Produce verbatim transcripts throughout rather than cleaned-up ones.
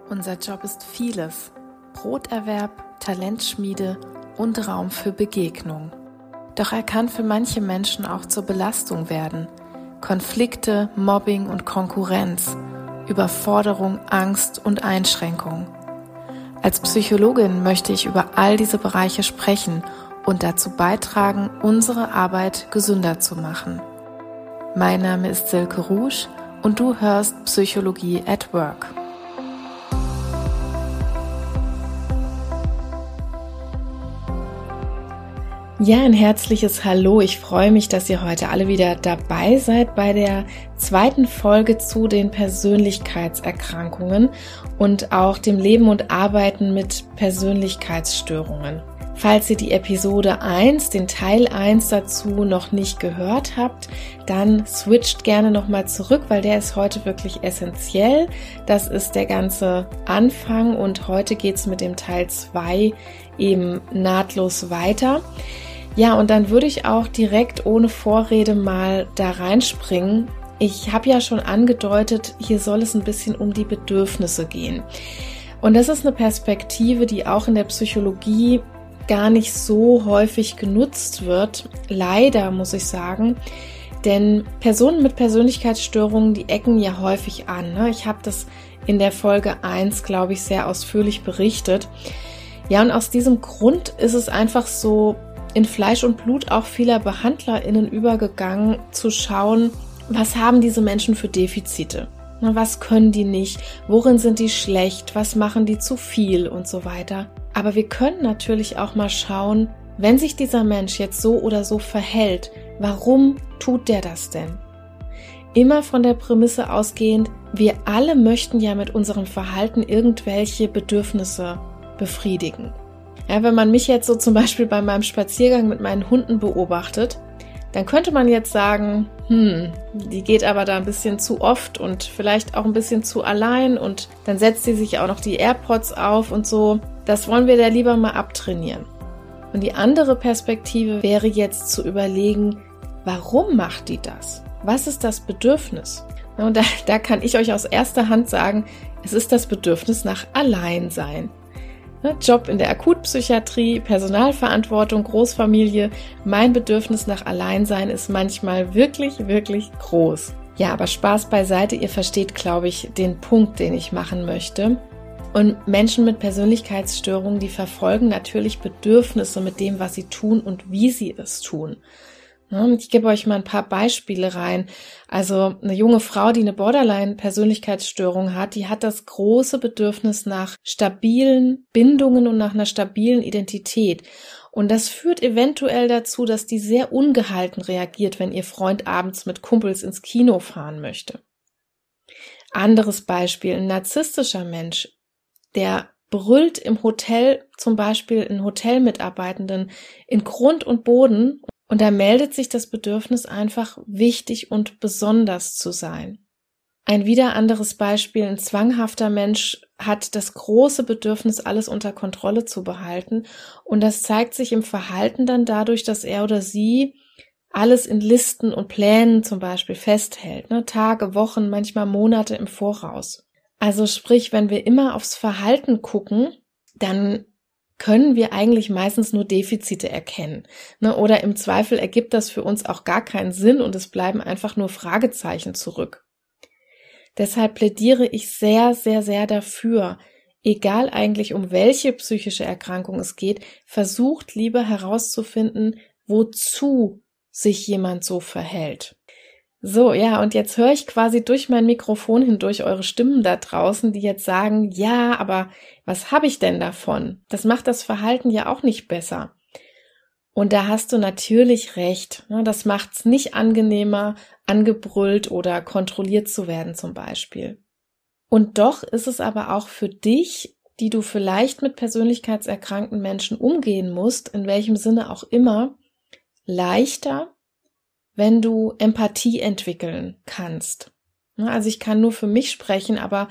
Unser Job ist vieles: Broterwerb, Talentschmiede und Raum für Begegnung. Doch er kann für manche Menschen auch zur Belastung werden. Konflikte, Mobbing und Konkurrenz, Überforderung, Angst und Einschränkung. Als Psychologin möchte ich über all diese Bereiche sprechen und dazu beitragen, unsere Arbeit gesünder zu machen. Mein Name ist Silke Rusch und du hörst Psychologie at Work. Ja, ein herzliches Hallo. Ich freue mich, dass ihr heute alle wieder dabei seid bei der zweiten Folge zu den Persönlichkeitserkrankungen und auch dem Leben und Arbeiten mit Persönlichkeitsstörungen. Falls ihr die Episode eins, den Teil eins dazu noch nicht gehört habt, dann switcht gerne nochmal zurück, weil der ist heute wirklich essentiell. Das ist der ganze Anfang und heute geht's mit dem Teil zwei eben nahtlos weiter. Ja, und dann würde ich auch direkt ohne Vorrede mal da reinspringen. Ich habe ja schon angedeutet, hier soll es ein bisschen um die Bedürfnisse gehen. Und das ist eine Perspektive, die auch in der Psychologie gar nicht so häufig genutzt wird. Leider, muss ich sagen. Denn Personen mit Persönlichkeitsstörungen, die ecken ja häufig an. Ne? Ich habe das in der Folge eins, glaube ich, sehr ausführlich berichtet. Ja, und aus diesem Grund ist es einfach so in Fleisch und Blut auch vieler BehandlerInnen übergegangen, zu schauen, was haben diese Menschen für Defizite? Was können die nicht? Worin sind die schlecht? Was machen die zu viel? Und so weiter. Aber wir können natürlich auch mal schauen, wenn sich dieser Mensch jetzt so oder so verhält, warum tut der das denn? Immer von der Prämisse ausgehend, wir alle möchten ja mit unserem Verhalten irgendwelche Bedürfnisse befriedigen. Ja, wenn man mich jetzt so zum Beispiel bei meinem Spaziergang mit meinen Hunden beobachtet, dann könnte man jetzt sagen, hm, die geht aber da ein bisschen zu oft und vielleicht auch ein bisschen zu allein und dann setzt sie sich auch noch die AirPods auf und so. Das wollen wir da lieber mal abtrainieren. Und die andere Perspektive wäre jetzt zu überlegen, warum macht die das? Was ist das Bedürfnis? Und da, da kann ich euch aus erster Hand sagen, es ist das Bedürfnis nach Alleinsein. Job in der Akutpsychiatrie, Personalverantwortung, Großfamilie. Mein Bedürfnis nach Alleinsein ist manchmal wirklich, wirklich groß. Ja, aber Spaß beiseite, ihr versteht, glaube ich, den Punkt, den ich machen möchte. Und Menschen mit Persönlichkeitsstörungen, die verfolgen natürlich Bedürfnisse mit dem, was sie tun und wie sie es tun. Ich gebe euch mal ein paar Beispiele rein. Also eine junge Frau, die eine Borderline-Persönlichkeitsstörung hat, die hat das große Bedürfnis nach stabilen Bindungen und nach einer stabilen Identität. Und das führt eventuell dazu, dass die sehr ungehalten reagiert, wenn ihr Freund abends mit Kumpels ins Kino fahren möchte. Anderes Beispiel, ein narzisstischer Mensch, der brüllt im Hotel zum Beispiel einen Hotelmitarbeitenden in Grund und Boden. Und da meldet sich das Bedürfnis einfach, wichtig und besonders zu sein. Ein wieder anderes Beispiel, ein zwanghafter Mensch hat das große Bedürfnis, alles unter Kontrolle zu behalten. Und das zeigt sich im Verhalten dann dadurch, dass er oder sie alles in Listen und Plänen zum Beispiel festhält, ne? Tage, Wochen, manchmal Monate im Voraus. Also sprich, wenn wir immer aufs Verhalten gucken, dann können wir eigentlich meistens nur Defizite erkennen. Ne? Oder im Zweifel ergibt das für uns auch gar keinen Sinn und es bleiben einfach nur Fragezeichen zurück. Deshalb plädiere ich sehr, sehr, sehr dafür, egal eigentlich um welche psychische Erkrankung es geht, versucht lieber herauszufinden, wozu sich jemand so verhält. So, ja, und jetzt höre ich quasi durch mein Mikrofon hindurch eure Stimmen da draußen, die jetzt sagen, ja, aber was habe ich denn davon? Das macht das Verhalten ja auch nicht besser. Und da hast du natürlich recht. Das macht es nicht angenehmer, angebrüllt oder kontrolliert zu werden zum Beispiel. Und doch ist es aber auch für dich, die du vielleicht mit persönlichkeitserkrankten Menschen umgehen musst, in welchem Sinne auch immer, leichter, wenn du Empathie entwickeln kannst. Also ich kann nur für mich sprechen, aber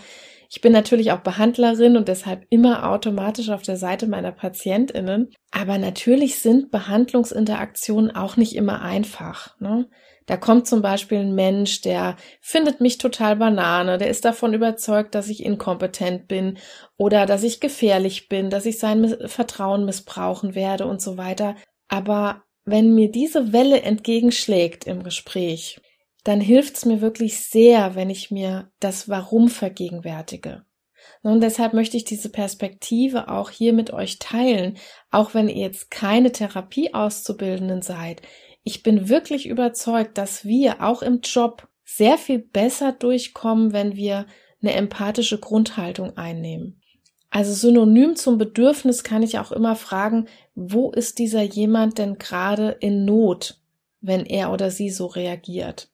Ich bin natürlich auch Behandlerin und deshalb immer automatisch auf der Seite meiner PatientInnen. Aber natürlich sind Behandlungsinteraktionen auch nicht immer einfach, ne? Da kommt zum Beispiel ein Mensch, der findet mich total Banane, der ist davon überzeugt, dass ich inkompetent bin oder dass ich gefährlich bin, dass ich sein Vertrauen missbrauchen werde und so weiter. Aber wenn mir diese Welle entgegenschlägt im Gespräch, dann hilft es mir wirklich sehr, wenn ich mir das Warum vergegenwärtige. Und deshalb möchte ich diese Perspektive auch hier mit euch teilen, auch wenn ihr jetzt keine Therapieauszubildenden seid. Ich bin wirklich überzeugt, dass wir auch im Job sehr viel besser durchkommen, wenn wir eine empathische Grundhaltung einnehmen. Also synonym zum Bedürfnis kann ich auch immer fragen, wo ist dieser jemand denn gerade in Not, wenn er oder sie so reagiert?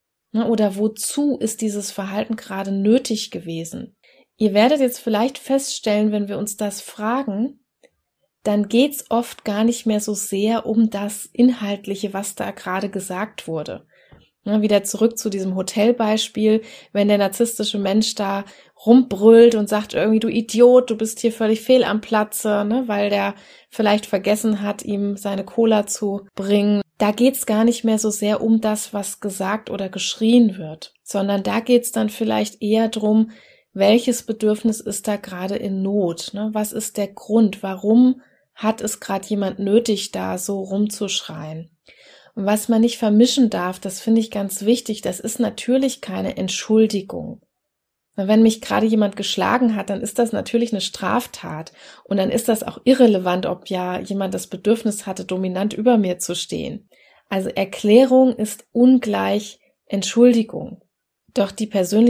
Oder wozu ist dieses Verhalten gerade nötig gewesen? Ihr werdet jetzt vielleicht feststellen, wenn wir uns das fragen, dann geht's oft gar nicht mehr so sehr um das Inhaltliche, was da gerade gesagt wurde. Ja, wieder zurück zu diesem Hotelbeispiel, wenn der narzisstische Mensch da rumbrüllt und sagt irgendwie, du Idiot, du bist hier völlig fehl am Platze, ne, weil der vielleicht vergessen hat, ihm seine Cola zu bringen. Da geht's gar nicht mehr so sehr um das, was gesagt oder geschrien wird, sondern da geht's dann vielleicht eher drum, welches Bedürfnis ist da gerade in Not, ne? Was ist der Grund, warum hat es gerade jemand nötig, da so rumzuschreien? Und was man nicht vermischen darf, das finde ich ganz wichtig, das ist natürlich keine Entschuldigung. Wenn mich gerade jemand geschlagen hat, dann ist das natürlich eine Straftat und dann ist das auch irrelevant, ob ja jemand das Bedürfnis hatte, dominant über mir zu stehen. Also Erklärung ist ungleich Entschuldigung. Doch die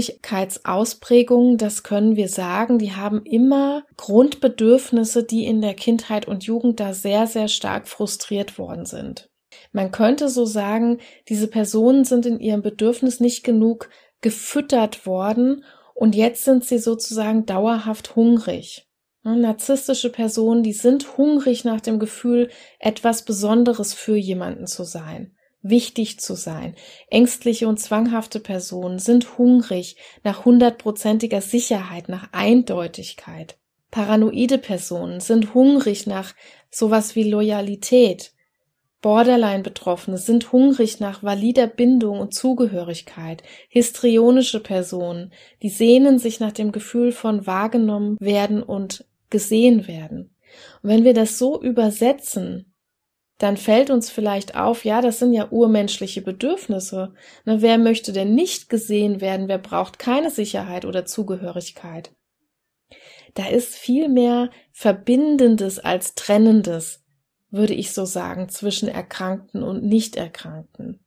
Persönlichkeitsausprägungen, das können wir sagen, die haben immer Grundbedürfnisse, die in der Kindheit und Jugend da sehr, sehr stark frustriert worden sind. Man könnte so sagen, diese Personen sind in ihrem Bedürfnis nicht genug gefüttert worden und jetzt sind sie sozusagen dauerhaft hungrig. Narzisstische Personen, die sind hungrig nach dem Gefühl, etwas Besonderes für jemanden zu sein, wichtig zu sein. Ängstliche und zwanghafte Personen sind hungrig nach hundertprozentiger Sicherheit, nach Eindeutigkeit. Paranoide Personen sind hungrig nach sowas wie Loyalität. Borderline-Betroffene sind hungrig nach valider Bindung und Zugehörigkeit. Histrionische Personen, die sehnen sich nach dem Gefühl von wahrgenommen werden und gesehen werden. Und wenn wir das so übersetzen, dann fällt uns vielleicht auf, ja, das sind ja urmenschliche Bedürfnisse. Na, wer möchte denn nicht gesehen werden? Wer braucht keine Sicherheit oder Zugehörigkeit? Da ist viel mehr Verbindendes als Trennendes, würde ich so sagen, zwischen Erkrankten und Nicht-Erkrankten.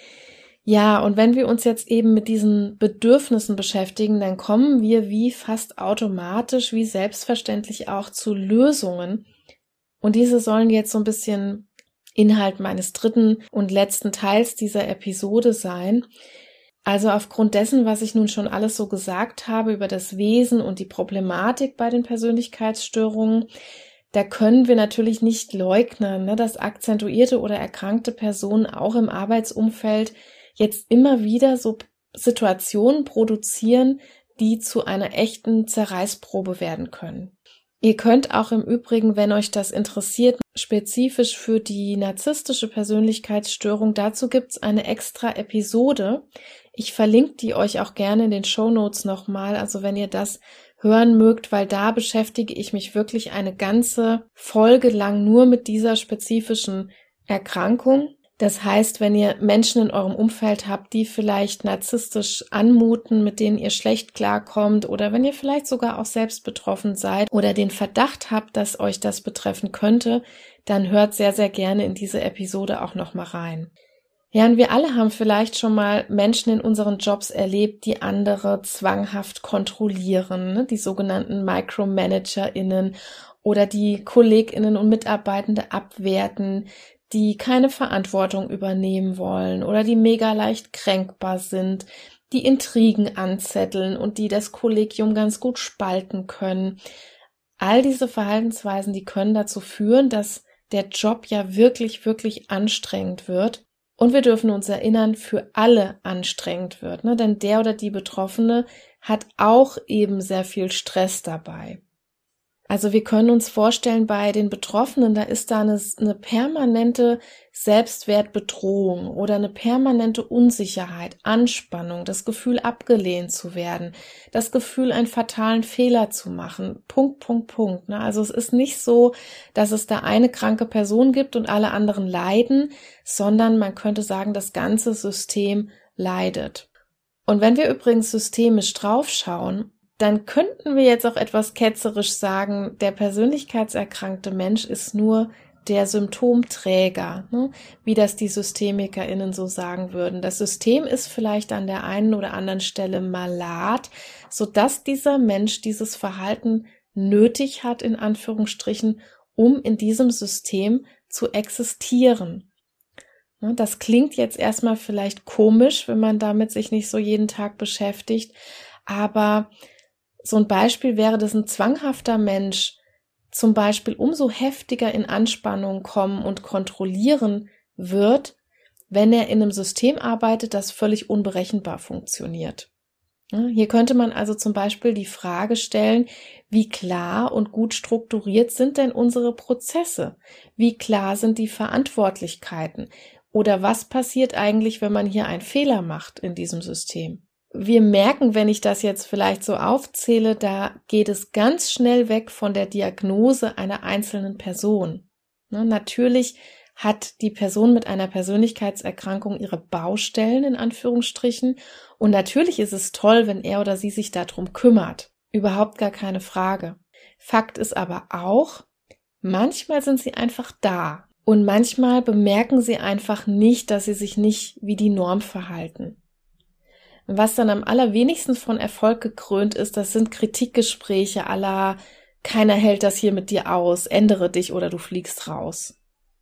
Ja, und wenn wir uns jetzt eben mit diesen Bedürfnissen beschäftigen, dann kommen wir wie fast automatisch, wie selbstverständlich auch zu Lösungen. Und diese sollen jetzt so ein bisschen Inhalt meines dritten und letzten Teils dieser Episode sein. Also aufgrund dessen, was ich nun schon alles so gesagt habe über das Wesen und die Problematik bei den Persönlichkeitsstörungen, da können wir natürlich nicht leugnen, ne, dass akzentuierte oder erkrankte Personen auch im Arbeitsumfeld jetzt immer wieder so Situationen produzieren, die zu einer echten Zerreißprobe werden können. Ihr könnt auch im Übrigen, wenn euch das interessiert, spezifisch für die narzisstische Persönlichkeitsstörung, dazu gibt's eine extra Episode. Ich verlinke die euch auch gerne in den Shownotes nochmal, also wenn ihr das hören mögt, weil da beschäftige ich mich wirklich eine ganze Folge lang nur mit dieser spezifischen Erkrankung. Das heißt, wenn ihr Menschen in eurem Umfeld habt, die vielleicht narzisstisch anmuten, mit denen ihr schlecht klarkommt oder wenn ihr vielleicht sogar auch selbst betroffen seid oder den Verdacht habt, dass euch das betreffen könnte, dann hört sehr, sehr gerne in diese Episode auch nochmal rein. Ja, und wir alle haben vielleicht schon mal Menschen in unseren Jobs erlebt, die andere zwanghaft kontrollieren, ne? Die sogenannten MicromanagerInnen oder die KollegInnen und Mitarbeitende abwerten, die keine Verantwortung übernehmen wollen oder die mega leicht kränkbar sind, die Intrigen anzetteln und die das Kollegium ganz gut spalten können. All diese Verhaltensweisen, die können dazu führen, dass der Job ja wirklich, wirklich anstrengend wird. Und wir dürfen uns erinnern, für alle anstrengend wird, ne? Denn der oder die Betroffene hat auch eben sehr viel Stress dabei. Also wir können uns vorstellen, bei den Betroffenen, da ist da eine, eine permanente Selbstwertbedrohung oder eine permanente Unsicherheit, Anspannung, das Gefühl abgelehnt zu werden, das Gefühl, einen fatalen Fehler zu machen, Punkt, Punkt, Punkt. Also es ist nicht so, dass es da eine kranke Person gibt und alle anderen leiden, sondern man könnte sagen, das ganze System leidet. Und wenn wir übrigens systemisch draufschauen, dann könnten wir jetzt auch etwas ketzerisch sagen, der persönlichkeitserkrankte Mensch ist nur der Symptomträger, ne? Wie das die SystemikerInnen so sagen würden. Das System ist vielleicht an der einen oder anderen Stelle malat, sodass dieser Mensch dieses Verhalten nötig hat, in Anführungsstrichen, um in diesem System zu existieren. Das klingt jetzt erstmal vielleicht komisch, wenn man damit sich nicht so jeden Tag beschäftigt, aber so ein Beispiel wäre, dass ein zwanghafter Mensch zum Beispiel umso heftiger in Anspannung kommen und kontrollieren wird, wenn er in einem System arbeitet, das völlig unberechenbar funktioniert. Hier könnte man also zum Beispiel die Frage stellen, wie klar und gut strukturiert sind denn unsere Prozesse? Wie klar sind die Verantwortlichkeiten? Oder was passiert eigentlich, wenn man hier einen Fehler macht in diesem System? Wir merken, wenn ich das jetzt vielleicht so aufzähle, da geht es ganz schnell weg von der Diagnose einer einzelnen Person. Ne, natürlich hat die Person mit einer Persönlichkeitserkrankung ihre Baustellen in Anführungsstrichen und natürlich ist es toll, wenn er oder sie sich darum kümmert. Überhaupt gar keine Frage. Fakt ist aber auch, manchmal sind sie einfach da und manchmal bemerken sie einfach nicht, dass sie sich nicht wie die Norm verhalten. Was dann am allerwenigsten von Erfolg gekrönt ist, das sind Kritikgespräche à la keiner hält das hier mit dir aus, ändere dich oder du fliegst raus.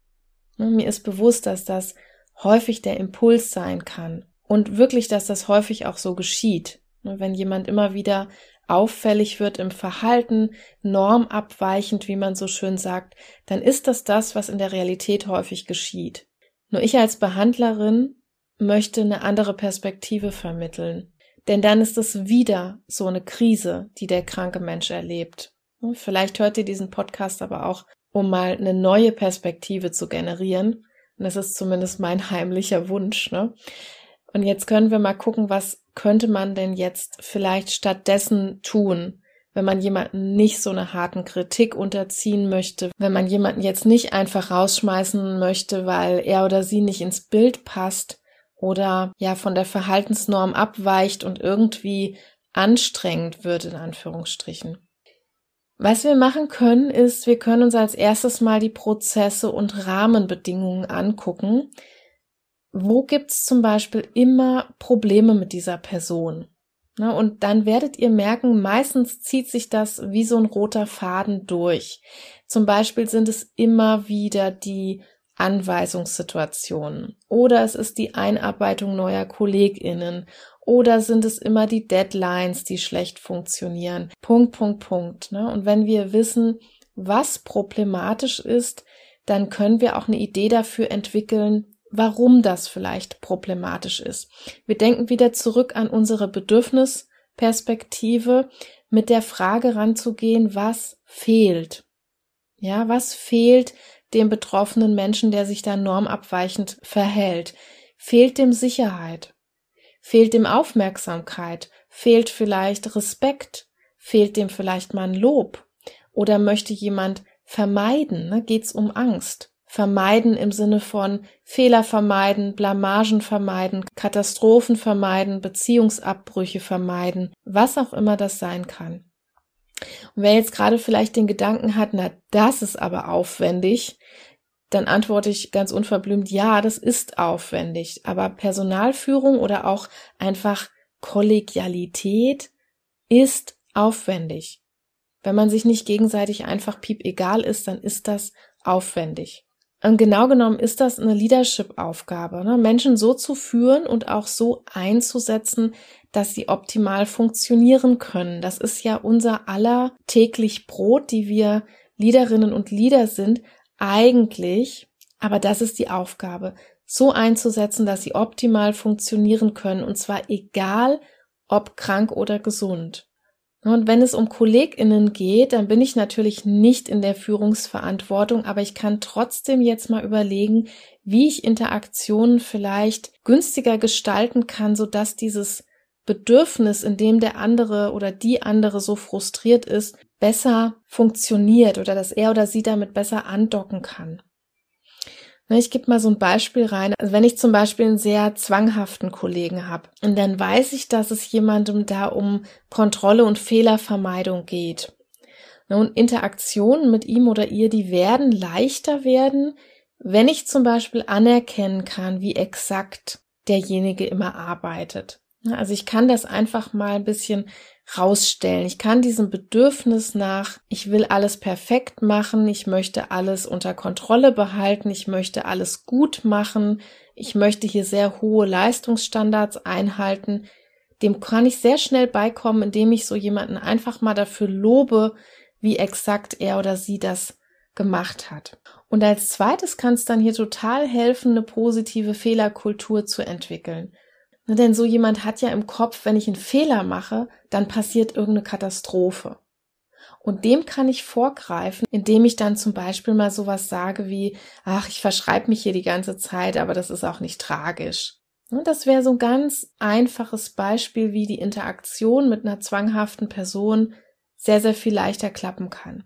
Mir ist bewusst, dass das häufig der Impuls sein kann und wirklich, dass das häufig auch so geschieht. Wenn jemand immer wieder auffällig wird im Verhalten, normabweichend, wie man so schön sagt, dann ist das das, was in der Realität häufig geschieht. Nur ich als Behandlerin möchte eine andere Perspektive vermitteln. Denn dann ist es wieder so eine Krise, die der kranke Mensch erlebt. Vielleicht hört ihr diesen Podcast aber auch, um mal eine neue Perspektive zu generieren. Und das ist zumindest mein heimlicher Wunsch, ne? Und jetzt können wir mal gucken, was könnte man denn jetzt vielleicht stattdessen tun, wenn man jemanden nicht so einer harten Kritik unterziehen möchte, wenn man jemanden jetzt nicht einfach rausschmeißen möchte, weil er oder sie nicht ins Bild passt, oder ja von der Verhaltensnorm abweicht und irgendwie anstrengend wird, in Anführungsstrichen. Was wir machen können, ist, wir können uns als erstes mal die Prozesse und Rahmenbedingungen angucken. Wo gibt's zum Beispiel immer Probleme mit dieser Person? Na, und dann werdet ihr merken, meistens zieht sich das wie so ein roter Faden durch. Zum Beispiel sind es immer wieder die Anweisungssituationen oder es ist die Einarbeitung neuer KollegInnen oder sind es immer die Deadlines, die schlecht funktionieren. Punkt, Punkt, Punkt. Ne? Und wenn wir wissen, was problematisch ist, dann können wir auch eine Idee dafür entwickeln, warum das vielleicht problematisch ist. Wir denken wieder zurück an unsere Bedürfnisperspektive, mit der Frage ranzugehen, was fehlt. Ja, was fehlt dem betroffenen Menschen, der sich da normabweichend verhält? Fehlt dem Sicherheit? Fehlt dem Aufmerksamkeit? Fehlt vielleicht Respekt? Fehlt dem vielleicht mal ein Lob? Oder möchte jemand vermeiden? Ne? Geht's um Angst? Vermeiden im Sinne von Fehler vermeiden, Blamagen vermeiden, Katastrophen vermeiden, Beziehungsabbrüche vermeiden, was auch immer das sein kann. Und wer jetzt gerade vielleicht den Gedanken hat, na, das ist aber aufwendig, dann antworte ich ganz unverblümt, ja, das ist aufwendig. Aber Personalführung oder auch einfach Kollegialität ist aufwendig. Wenn man sich nicht gegenseitig einfach piep egal ist, dann ist das aufwendig. Und genau genommen ist das eine Leadership-Aufgabe, ne? Menschen so zu führen und auch so einzusetzen, dass sie optimal funktionieren können. Das ist ja unser aller täglich Brot, die wir Leaderinnen und Leader sind, eigentlich, aber das ist die Aufgabe, so einzusetzen, dass sie optimal funktionieren können und zwar egal, ob krank oder gesund. Und wenn es um KollegInnen geht, dann bin ich natürlich nicht in der Führungsverantwortung, aber ich kann trotzdem jetzt mal überlegen, wie ich Interaktionen vielleicht günstiger gestalten kann, sodass dieses Bedürfnis, in dem der andere oder die andere so frustriert ist, besser funktioniert oder dass er oder sie damit besser andocken kann. Ich gebe mal so ein Beispiel rein. Also wenn ich zum Beispiel einen sehr zwanghaften Kollegen habe und dann weiß ich, dass es jemandem da um Kontrolle und Fehlervermeidung geht. Und Interaktionen mit ihm oder ihr, die werden leichter werden, wenn ich zum Beispiel anerkennen kann, wie exakt derjenige immer arbeitet. Also ich kann das einfach mal ein bisschen rausstellen. Ich kann diesem Bedürfnis nach, ich will alles perfekt machen, ich möchte alles unter Kontrolle behalten, ich möchte alles gut machen, ich möchte hier sehr hohe Leistungsstandards einhalten, dem kann ich sehr schnell beikommen, indem ich so jemanden einfach mal dafür lobe, wie exakt er oder sie das gemacht hat. Und als zweites kann es dann hier total helfen, eine positive Fehlerkultur zu entwickeln. Denn so jemand hat ja im Kopf, wenn ich einen Fehler mache, dann passiert irgendeine Katastrophe. Und dem kann ich vorgreifen, indem ich dann zum Beispiel mal sowas sage wie, ach, ich verschreibe mich hier die ganze Zeit, aber das ist auch nicht tragisch. Und das wäre so ein ganz einfaches Beispiel, wie die Interaktion mit einer zwanghaften Person sehr, sehr viel leichter klappen kann.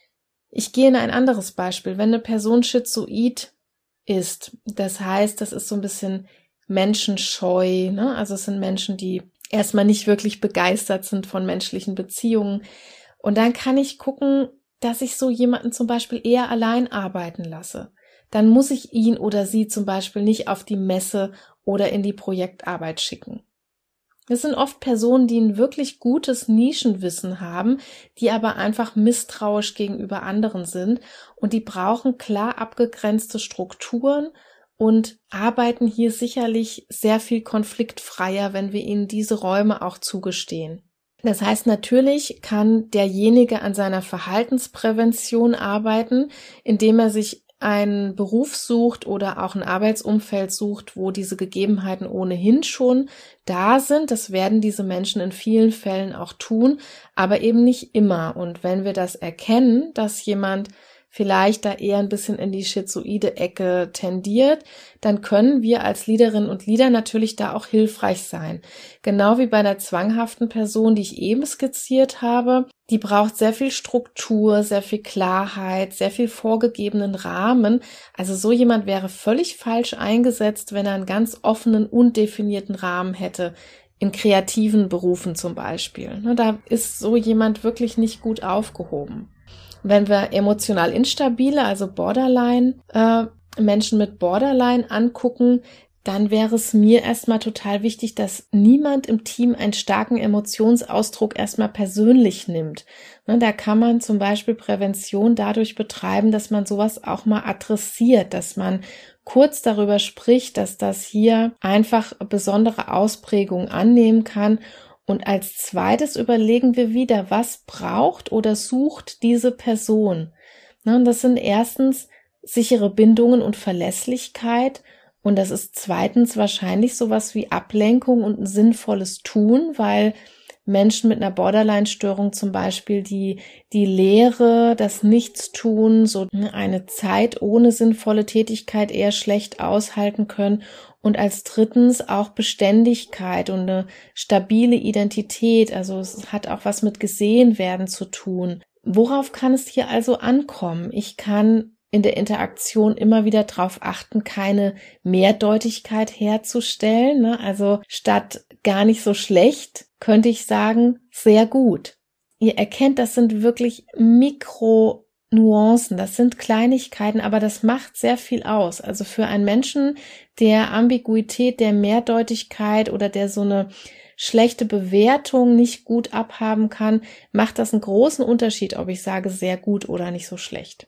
Ich gehe in ein anderes Beispiel. Wenn eine Person schizoid ist, das heißt, das ist so ein bisschen menschenscheu, ne? Also es sind Menschen, die erstmal nicht wirklich begeistert sind von menschlichen Beziehungen. Und dann kann ich gucken, dass ich so jemanden zum Beispiel eher allein arbeiten lasse. Dann muss ich ihn oder sie zum Beispiel nicht auf die Messe oder in die Projektarbeit schicken. Das sind oft Personen, die ein wirklich gutes Nischenwissen haben, die aber einfach misstrauisch gegenüber anderen sind und die brauchen klar abgegrenzte Strukturen und arbeiten hier sicherlich sehr viel konfliktfreier, wenn wir ihnen diese Räume auch zugestehen. Das heißt, natürlich kann derjenige an seiner Verhaltensprävention arbeiten, indem er sich einen Beruf sucht oder auch ein Arbeitsumfeld sucht, wo diese Gegebenheiten ohnehin schon da sind. Das werden diese Menschen in vielen Fällen auch tun, aber eben nicht immer. Und wenn wir das erkennen, dass jemand vielleicht da eher ein bisschen in die schizoide Ecke tendiert, dann können wir als Leaderinnen und Leader natürlich da auch hilfreich sein. Genau wie bei einer zwanghaften Person, die ich eben skizziert habe, die braucht sehr viel Struktur, sehr viel Klarheit, sehr viel vorgegebenen Rahmen. Also so jemand wäre völlig falsch eingesetzt, wenn er einen ganz offenen, undefinierten Rahmen hätte. In kreativen Berufen zum Beispiel. Da ist so jemand wirklich nicht gut aufgehoben. Wenn wir emotional instabile, also Borderline, äh, Menschen mit Borderline angucken, dann wäre es mir erstmal total wichtig, dass niemand im Team einen starken Emotionsausdruck erstmal persönlich nimmt. Ne, da kann man zum Beispiel Prävention dadurch betreiben, dass man sowas auch mal adressiert, dass man kurz darüber spricht, dass das hier einfach besondere Ausprägungen annehmen kann. Und als zweites überlegen wir wieder, was braucht oder sucht diese Person. Na, und das sind erstens sichere Bindungen und Verlässlichkeit. Und das ist zweitens wahrscheinlich sowas wie Ablenkung und ein sinnvolles Tun, weil Menschen mit einer Borderline-Störung zum Beispiel die, die Leere, das Nichtstun, so eine Zeit ohne sinnvolle Tätigkeit eher schlecht aushalten können. Und als drittens auch Beständigkeit und eine stabile Identität. Also es hat auch was mit gesehen werden zu tun. Worauf kann es hier also ankommen? Ich kann in der Interaktion immer wieder darauf achten, keine Mehrdeutigkeit herzustellen. Ne? Also statt gar nicht so schlecht, könnte ich sagen, sehr gut. Ihr erkennt, das sind wirklich Mikro Nuancen, das sind Kleinigkeiten, aber das macht sehr viel aus. Also für einen Menschen, der Ambiguität, der Mehrdeutigkeit oder der so eine schlechte Bewertung nicht gut abhaben kann, macht das einen großen Unterschied, ob ich sage sehr gut oder nicht so schlecht.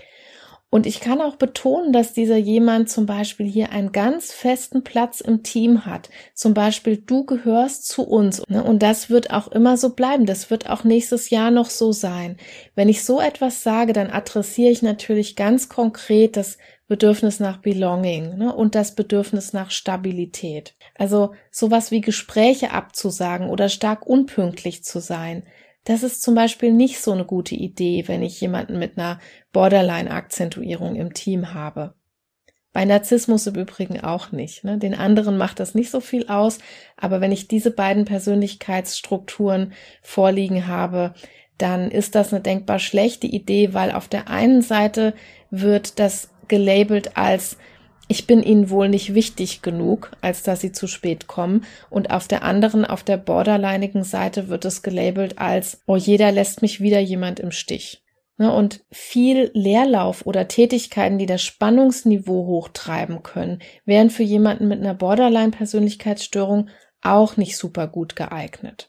Und ich kann auch betonen, dass dieser jemand zum Beispiel hier einen ganz festen Platz im Team hat. Zum Beispiel, du gehörst zu uns. Und das wird auch immer so bleiben. Das wird auch nächstes Jahr noch so sein. Wenn ich so etwas sage, dann adressiere ich natürlich ganz konkret das Bedürfnis nach Belonging, ne, und das Bedürfnis nach Stabilität. Also sowas wie Gespräche abzusagen oder stark unpünktlich zu sein, das ist zum Beispiel nicht so eine gute Idee, wenn ich jemanden mit einer Borderline-Akzentuierung im Team habe. Bei Narzissmus im Übrigen auch nicht. Ne? Den anderen macht das nicht so viel aus, aber wenn ich diese beiden Persönlichkeitsstrukturen vorliegen habe, dann ist das eine denkbar schlechte Idee, weil auf der einen Seite wird das gelabelt als ich bin ihnen wohl nicht wichtig genug, als dass sie zu spät kommen. Und auf der anderen, auf der borderlineigen Seite wird es gelabelt als oh, jeder lässt mich wieder jemand im Stich. Und viel Leerlauf oder Tätigkeiten, die das Spannungsniveau hochtreiben können, wären für jemanden mit einer Borderline-Persönlichkeitsstörung auch nicht super gut geeignet.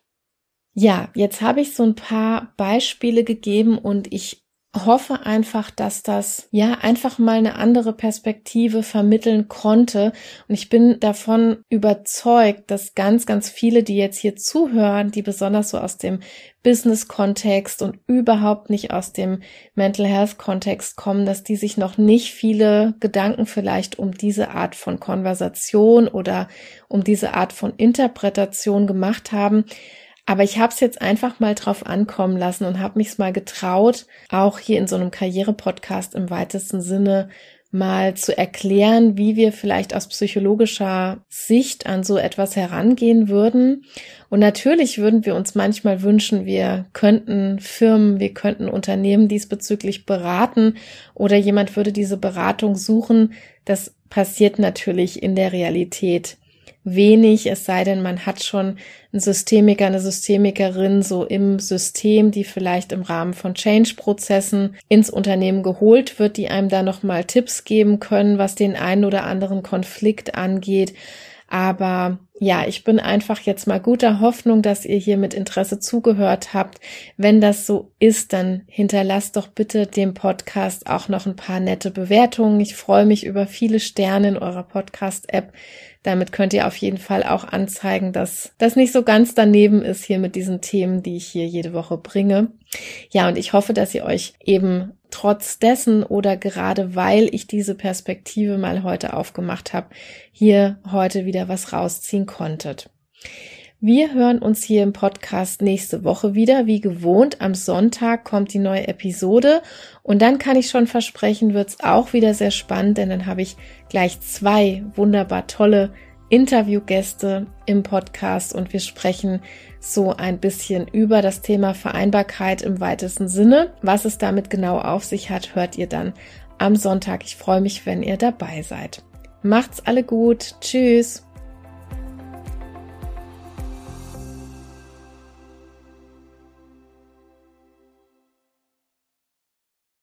Ja, jetzt habe ich so ein paar Beispiele gegeben und ich hoffe einfach, dass das ja einfach mal eine andere Perspektive vermitteln konnte. Und ich bin davon überzeugt, dass ganz, ganz viele, die jetzt hier zuhören, die besonders so aus dem Business-Kontext und überhaupt nicht aus dem Mental-Health-Kontext kommen, dass die sich noch nicht viele Gedanken vielleicht um diese Art von Konversation oder um diese Art von Interpretation gemacht haben. Aber ich habe es jetzt einfach mal drauf ankommen lassen und habe mich's mal getraut, auch hier in so einem Karriere-Podcast im weitesten Sinne mal zu erklären, wie wir vielleicht aus psychologischer Sicht an so etwas herangehen würden. Und natürlich würden wir uns manchmal wünschen, wir könnten Firmen, wir könnten Unternehmen diesbezüglich beraten oder jemand würde diese Beratung suchen. Das passiert natürlich in der Realität wenig, es sei denn, man hat schon einen Systemiker, eine Systemikerin so im System, die vielleicht im Rahmen von Change-Prozessen ins Unternehmen geholt wird, die einem da nochmal Tipps geben können, was den einen oder anderen Konflikt angeht. Aber ja, ich bin einfach jetzt mal guter Hoffnung, dass ihr hier mit Interesse zugehört habt. Wenn das so ist, dann hinterlasst doch bitte dem Podcast auch noch ein paar nette Bewertungen. Ich freue mich über viele Sterne in eurer Podcast-App. Damit könnt ihr auf jeden Fall auch anzeigen, dass das nicht so ganz daneben ist hier mit diesen Themen, die ich hier jede Woche bringe. Ja, und ich hoffe, dass ihr euch eben trotz dessen oder gerade weil ich diese Perspektive mal heute aufgemacht habe, hier heute wieder was rausziehen konntet. Wir hören uns hier im Podcast nächste Woche wieder. Wie gewohnt, am Sonntag kommt die neue Episode und dann kann ich schon versprechen, wird es auch wieder sehr spannend, denn dann habe ich gleich zwei wunderbar tolle Interviewgäste im Podcast und wir sprechen so ein bisschen über das Thema Vereinbarkeit im weitesten Sinne. Was es damit genau auf sich hat, hört ihr dann am Sonntag. Ich freue mich, wenn ihr dabei seid. Macht's alle gut. Tschüss.